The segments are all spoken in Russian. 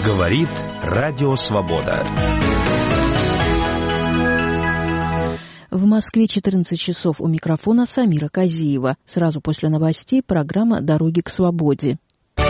Говорит Радио Свобода. В Москве 14 часов. У микрофона Самира Казиева. Сразу после новостей программа «Дороги к свободе».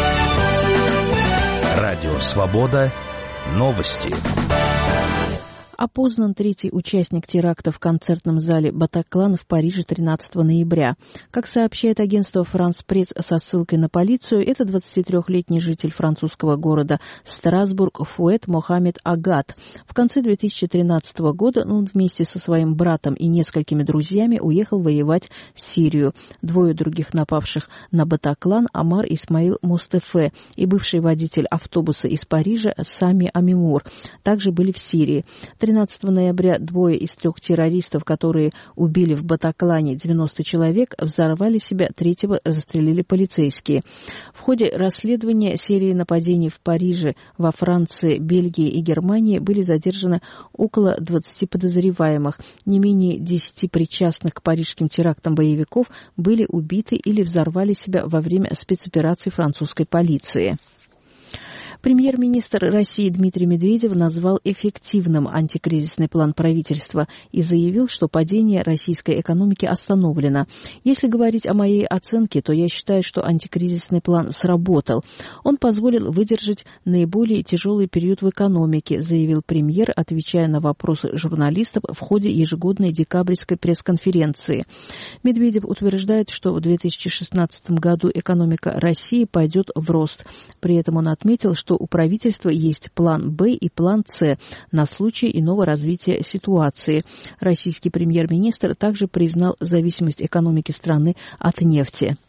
Радио Свобода. Новости. Опознан третий участник теракта в концертном зале «Батаклан» в Париже 13 ноября. Как сообщает агентство «Франс Пресс» со ссылкой на полицию, это 23-летний житель французского города Страсбург Фуэт Мохаммед Агат. В конце 2013 года он вместе со своим братом и несколькими друзьями уехал воевать в Сирию. Двое других напавших на «Батаклан» Амар Исмаил Мустефе и бывший водитель автобуса из Парижа Сами Амимур также были в Сирии. 13 ноября двое из трех террористов, которые убили в Батаклане 90 человек, взорвали себя, третьего застрелили полицейские. В ходе расследования серии нападений в Париже, во Франции, Бельгии и Германии были задержаны около 20 подозреваемых. Не менее 10 причастных к парижским терактам боевиков были убиты или взорвали себя во время спецопераций французской полиции. Премьер-министр России Дмитрий Медведев назвал эффективным антикризисный план правительства и заявил, что падение российской экономики остановлено. Если говорить о моей оценке, то я считаю, что антикризисный план сработал. Он позволил выдержать наиболее тяжелый период в экономике, заявил премьер, отвечая на вопросы журналистов в ходе ежегодной декабрьской пресс-конференции. Медведев утверждает, что в 2016 году экономика России пойдет в рост. При этом он отметил, что у правительства есть план «Б» и план «С» на случай иного развития ситуации. Российский премьер-министр также признал зависимость экономики страны от нефти.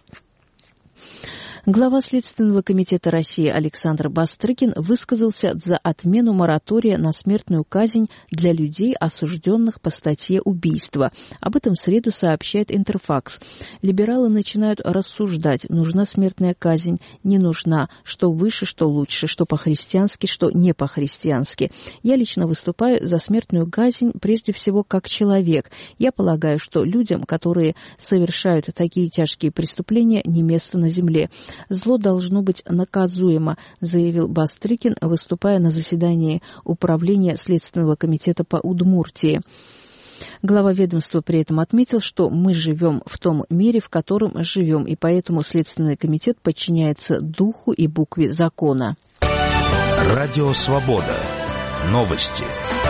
Глава Следственного комитета России Александр Бастрыкин высказался за отмену моратория на смертную казнь для людей, осужденных по статье «Убийство». Об этом в среду сообщает Интерфакс. Либералы начинают рассуждать, нужна смертная казнь, не нужна, что выше, что лучше, что по-христиански, что не по-христиански. Я лично выступаю за смертную казнь прежде всего как человек. Я полагаю, что людям, которые совершают такие тяжкие преступления, не место на земле. Зло должно быть наказуемо, заявил Бастрыкин, выступая на заседании Управления Следственного комитета по Удмуртии. Глава ведомства при этом отметил, что мы живем в том мире, в котором живем, и поэтому Следственный комитет подчиняется духу и букве закона. Радио Свобода. Новости.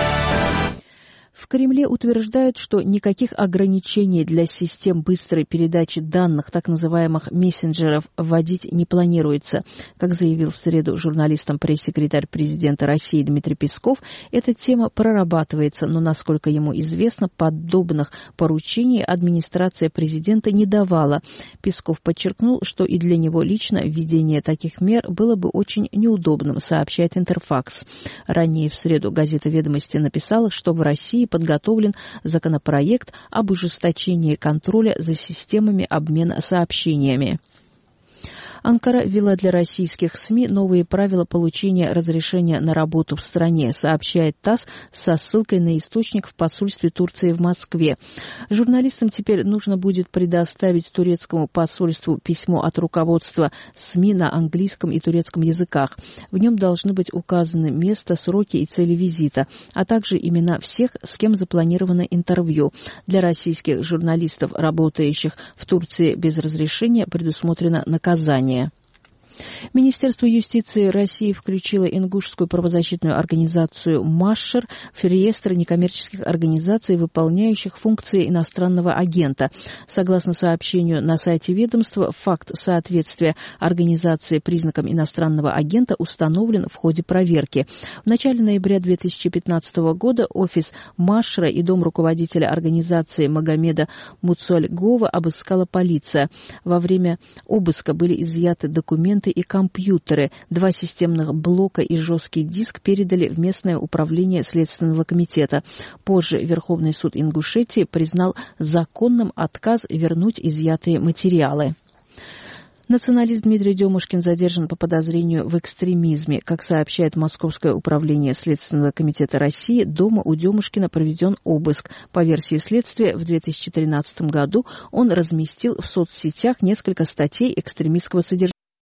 В Кремле утверждают, что никаких ограничений для систем быстрой передачи данных, так называемых мессенджеров, вводить не планируется. Как заявил в среду журналистам пресс-секретарь президента России Дмитрий Песков, эта тема прорабатывается, но, насколько ему известно, подобных поручений администрация президента не давала. Песков подчеркнул, что и для него лично введение таких мер было бы очень неудобным, сообщает Интерфакс. Ранее в среду газета «Ведомости» написала, что в России подготовлен законопроект об ужесточении контроля за системами обмена сообщениями. Анкара ввела для российских СМИ новые правила получения разрешения на работу в стране, сообщает ТАСС со ссылкой на источник в посольстве Турции в Москве. Журналистам теперь нужно будет предоставить турецкому посольству письмо от руководства СМИ на английском и турецком языках. В нем должны быть указаны место, сроки и цели визита, а также имена всех, с кем запланировано интервью. Для российских журналистов, работающих в Турции без разрешения, предусмотрено наказание. Министерство юстиции России включило ингушскую правозащитную организацию «Машшер» в реестр некоммерческих организаций, выполняющих функции иностранного агента. Согласно сообщению на сайте ведомства, факт соответствия организации признакам иностранного агента установлен в ходе проверки. В начале ноября 2015 года офис «Машшера» и дом руководителя организации Магомеда Муцальгова обыскала полиция. Во время обыска были изъяты документы и компьютеры. 2 системных блока и жесткий диск передали в местное управление Следственного комитета. Позже Верховный суд Ингушетии признал законным отказ вернуть изъятые материалы. Националист Дмитрий Демушкин задержан по подозрению в экстремизме. Как сообщает Московское управление Следственного комитета России, дома у Демушкина проведен обыск. По версии следствия, в 2013 году он разместил в соцсетях несколько статей экстремистского содержания.